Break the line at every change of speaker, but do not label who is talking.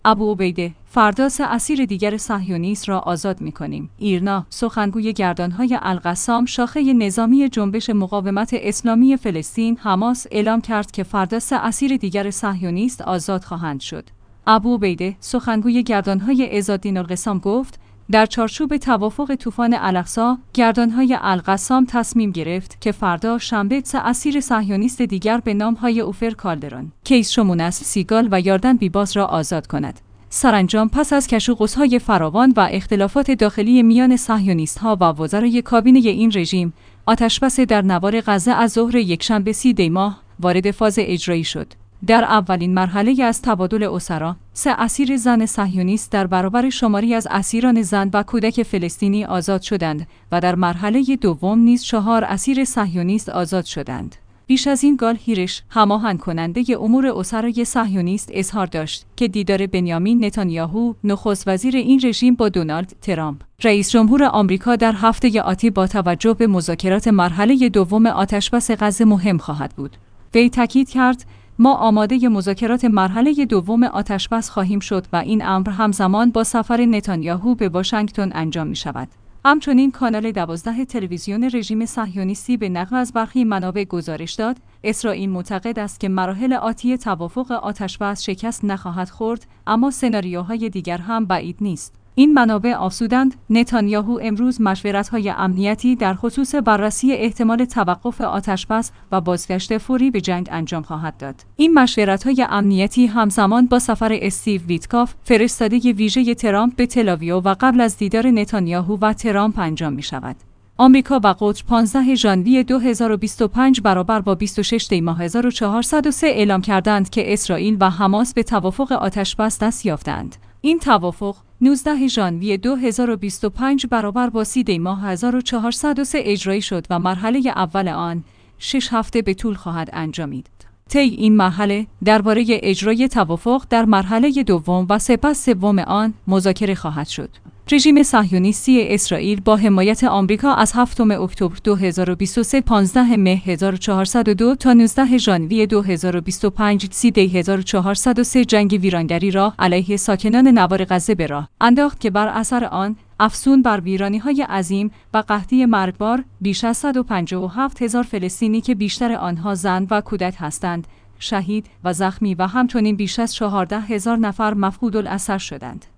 ابوعبیده: فردا 3 اسیر دیگر صهیونیست را آزاد می‌کنیم. ایرنا: سخنگوی گردان‌های القسام شاخه نظامی جنبش مقاومت اسلامی فلسطین حماس اعلام کرد که فردا 3 اسیر دیگر صهیونیست آزاد خواهند شد. ابوعبیده: سخنگوی گردان‌های عزالدین القسام گفت: در چارچوب توافق طوفان الاقصی، گردان‌های القسام تصمیم گرفت که فردا شنبه 3 اسیر صهیونیست دیگر به نام‌های اوفر کالدرون، کیس شمونس سیگال و یاردن بیباس را آزاد کند. سرانجام پس از کشوقوس‌های فراوان و اختلافات داخلی میان صهیونیست‌ها و وزرای کابینه این رژیم، آتشبس در نوار غزه از ظهر یکشنبه 30 دی ماه وارد فاز اجرایی شد. در اولین مرحله از تبادل اسرا، 3 اسیر زن صهیونیست در برابر شماری از اسیران زن و کودک فلسطینی آزاد شدند و در مرحله دوم نیز 4 اسیر صهیونیست آزاد شدند. بیش از این گال هیرش، هماهنگ کننده امور اسرای صهیونیست، اظهار داشت که دیدار بنیامین نتانیاهو، نخست وزیر این رژیم، با دونالد ترامپ، رئیس جمهور آمریکا در هفته آتی با توجه به مذاکرات مرحله دوم آتشبس غزه مهم خواهد بود. وی تاکید کرد: ما آماده مذاکرات مرحله دوم آتشبس خواهیم شد و این امر همزمان با سفر نتانیاهو به واشنگتن انجام می شود. همچنین کانال 12 تلویزیون رژیم صهیونیستی به نقل از برخی منابع گزارش داد: اسرائیل معتقد است که مراحل آتی توافق آتشبس شکست نخواهد خورد، اما سناریوهای دیگر هم بعید نیست. این منابع افزودند: نتانیاهو امروز مشورت‌های امنیتی در خصوص بررسی احتمال توقف آتشبس و بازگشت فوری به جنگ انجام خواهد داد. این مشورت‌های امنیتی همزمان با سفر استیو ویتکاف، فرستاده ویژه ترامپ، به تل‌آویو و قبل از دیدار نتانیاهو و ترامپ انجام می‌شود. آمریکا و قطر 15 ژانویه 2025 برابر با 26 دی ماه 1403 اعلام کردند که اسرائیل و حماس به توافق آتشبس دست یافتند. این توافق 19 ژانویه 2025 برابر با 30 دی ماه 1403 اجرایی شد و مرحله اول آن 6 هفته به طول خواهد انجامید. طی این مرحله درباره اجرای توافق در مرحله دوم و سپس سوم آن مذاکره خواهد شد. رژیم صهیونیستی اسرائیل با حمایت آمریکا از 7 اکتبر 2023 15 مه 1402 تا 19 ژانویه 2025 30 دی 1403 جنگ ویرانگری را علیه ساکنان نوار غزه به راه انداخت که بر اثر آن افزون بر ویرانی‌های عظیم و قحطی مرگبار بیش از 157,000 فلسطینی که بیشتر آنها زن و کودک هستند، شهید و زخمی و همچنین بیش از 14,000 نفر مفقودالاسر شدند.